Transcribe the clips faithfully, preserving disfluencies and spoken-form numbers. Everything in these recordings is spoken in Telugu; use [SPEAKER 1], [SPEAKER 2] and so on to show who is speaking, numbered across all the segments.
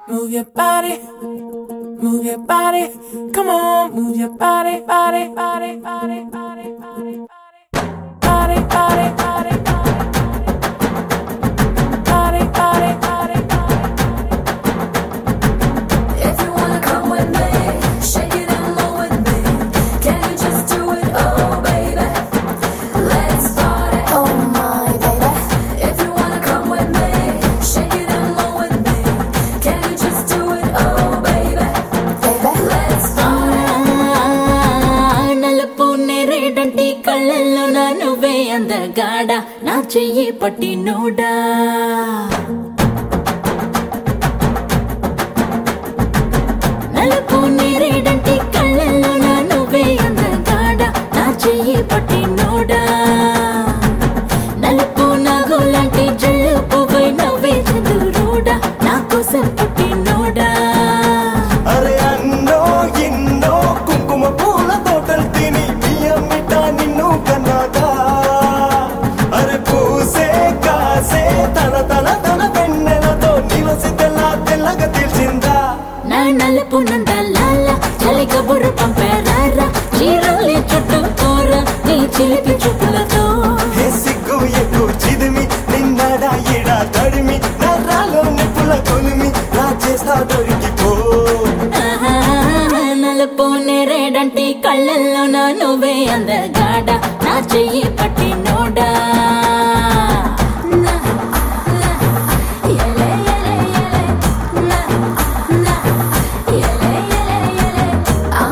[SPEAKER 1] Move your body, move your body, come on, move your body, body, body, body, body, body, body, body, body, body, body, body, body, body.
[SPEAKER 2] If you wanna come with me, shake it and move with me. Can you just do it, oh baby? Let's party, oh my baby. If you wanna come with me, shake it and move with me. Can you just do it, oh baby? Baby, let's party.
[SPEAKER 3] నలుపు నేరేడంటి కళ్ళల్లో నా నువ్వే అందగాడ నా చెయ్యి పట్టి నోడా నలుపు నేరేడంటి కళ్ళల్లో నా నువ్వే అందగాడ నా చెయ్యి పట్టి నోడా నలుపు నాగులాంటి జల్లు పువ్వై నవ్వే చంద్రుడా నా కోసం పుట్టి నోడా
[SPEAKER 4] అరే అన్నో ఎన్నో కుంకుమ పూల తోటలు తిని బియ్యమిట నిన్ను కన్నాగా అరే పూసే కాసే తన తన తన వెన్నెలతో నిలసి తెల్ల తెల్లగా తెలిసిందా
[SPEAKER 3] నా నలుపు నందలాల చలి కబురు పంపారా చీరలే చుట్టూ కూర నీ చిలిపి చూపులతో
[SPEAKER 4] హే సిగ్గు ఎక్కువ చిదిమి నిన్నడా ఎడా తడిమి నరాలో నిప్పుల కొలిమి నా చేస్తా దొరికిపో
[SPEAKER 3] ఆహా, నలుపు నేరేడంటి కళ్ళల్లో నా నువ్వే అందగాడ నా చెయ్యి పట్టి నోడా
[SPEAKER 2] Na, na, yele, yele, yele. Na, na, yele, yele, yele. Ah,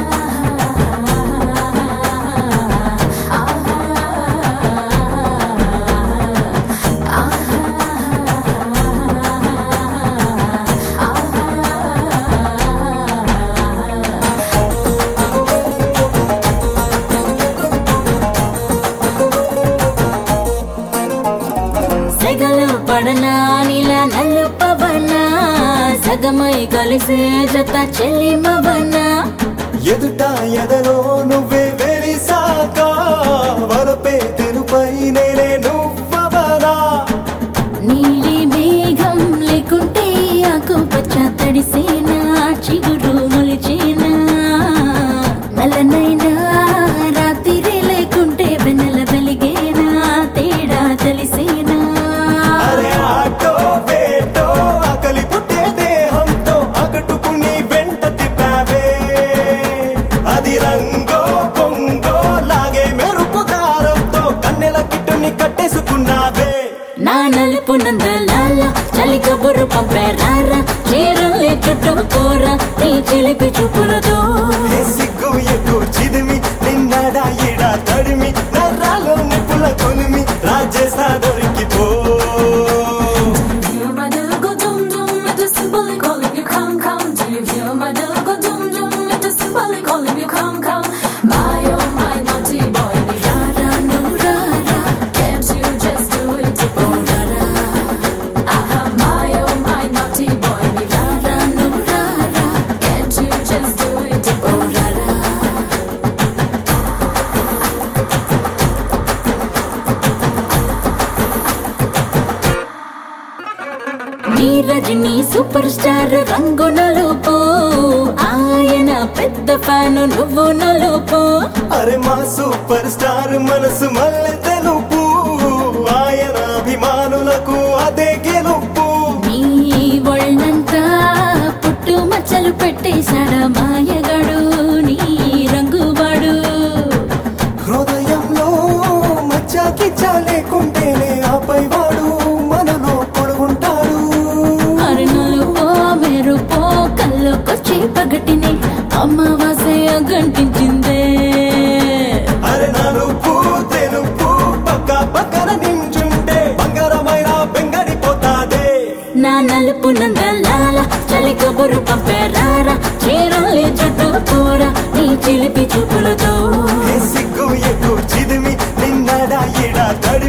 [SPEAKER 3] సెగలు పడనా నీలా నలుపవనా సగమై కలిసే జత చెల్లిమవనా
[SPEAKER 4] ఎదుట ఎదలో నువ్వే వెలిసాక వరపే తెరుపై నేనే నువ్వవనా
[SPEAKER 3] నీలి మేఘం లేకుంటే ఆకు పచ్చ తడిసేనా చిగురు మొలిచేనా నల్లనైనా రాత్రి లేకుంటే వెన్నెల వెలిగేనా తేడా తెలిసేనా
[SPEAKER 4] అరే ఆటో వేటో ఆకలి పుట్టే దేహంతో అకటుకుని వెంట తిప్పావే అది రంగో పొంగో లాగే మెరుపు కారంతో కన్నెల కిట్టుని కట్టేసుకున్నావే
[SPEAKER 3] నా నలుపు నందలాల చలి కబురు పంపారా చీరలే చుట్టూ కూర నీ చిలిపి చూపులతో
[SPEAKER 4] హే సిగ్గు ఎక్కువ చిదిమి నిన్నడా ఎడా తడిమి నరాలో నిప్పుల కొలిమి రాజేసా దొరికిపో
[SPEAKER 2] hear my little go dum dum, it is simply calling you come come. Do you hear my little go dum dum, it is simply calling you come come. My oh my naughty boy,
[SPEAKER 3] రారా నువ్వు రారా
[SPEAKER 2] can't you just do it?
[SPEAKER 3] ఓ రారా
[SPEAKER 2] Aha, my oh my naughty boy,
[SPEAKER 3] రారా నువ్వు రారా
[SPEAKER 2] can't you just do it?
[SPEAKER 3] ఓ రారా నీ రజనీ సూపర్ స్టార్ రంగు నలుపు ఆయన పెద్ద ఫ్యాన్ నువ్వు నలుపు
[SPEAKER 4] అరే మా సూపర్ స్టార్ మనసు మల్లె తెలుపు ఆయన అభిమానులకు అదే గెలుపు
[SPEAKER 3] నీ ఒళ్ళంతా పుట్టు మచ్చలు పెట్టేశాడా మాయగాడు నీ రంగువాడు
[SPEAKER 4] హృదయంలో మచ్చాకి చాలేకుంటేనే ఆపై వాడు మనలో పొడుగుంటాడు
[SPEAKER 3] అరుణులుపో మెరుపో కళ్ళకొచ్చి పగటిని అమావాస్య గంటించిందే
[SPEAKER 4] అరే నలుపు తెలుపు పక్క పక్కన నించుంటే బంగారమైన బెంగడిపోతాదే
[SPEAKER 3] నా నలుపు నందలాల చలి కబురు పంపారా చీరలే చుట్టూ కూర నీ చిలిపి చూపులతో
[SPEAKER 4] హే సిగ్గు ఎక్కువ చిదిమి నిన్నడా ఎడా తడి